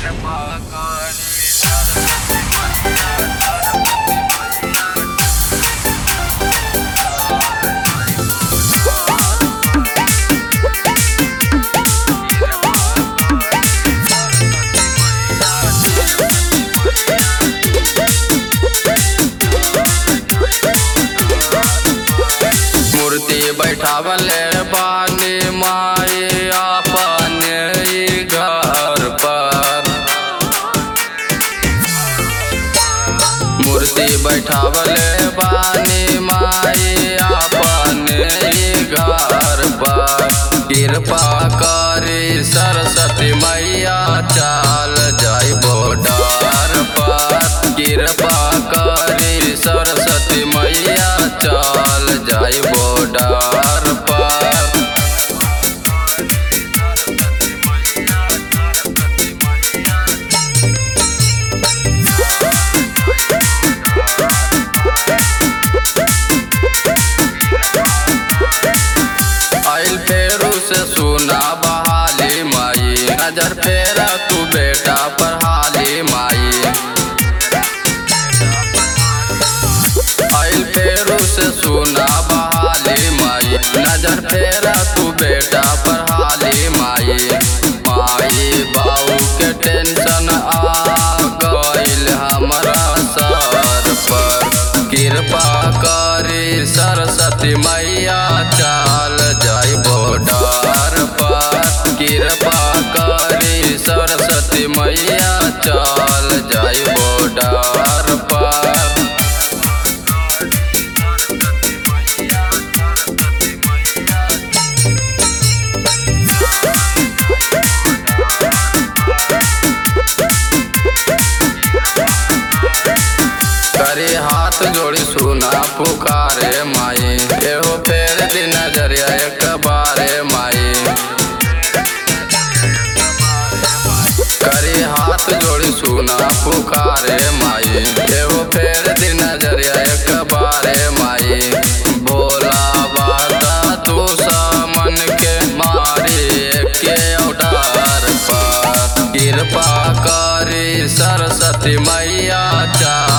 मूर्ति बैठावले बानी माई अपने घर पर। मूर्ति बैठावले बानी माई अपने घर पर। कृपा करी सरस्वती मैया चाल जाइबो डार पर। कृपा करी सरस्वती मैया चाल जाइबो डार पर। आइल फेरू से सुना बहाली माई। नजर फेरा तू बेटा पर हाली माई। आइल फेरू से सुना बहाली माई। नजर फेरा तू बेटा पर हाली माई। माई बाबू के टेंशन आ गइल हमरा सर पर। कृपा करी सरस्वती मैया चाल जाइबो डार पर। कृपा करी सरस्वती मैया चाल जाइबो डार पर। करे हाथ जोड़ी सुना पुकारे माई। एहो फेर दी नजरिया एक बारे माई। करे हाथ जोड़ी सुना पुकारे माई। एहो फेर दी नजरिया एक बारे माई। भोला बाता तू सामन के मारी के औटार पर। कृपा करी सरस्वती मैया चाल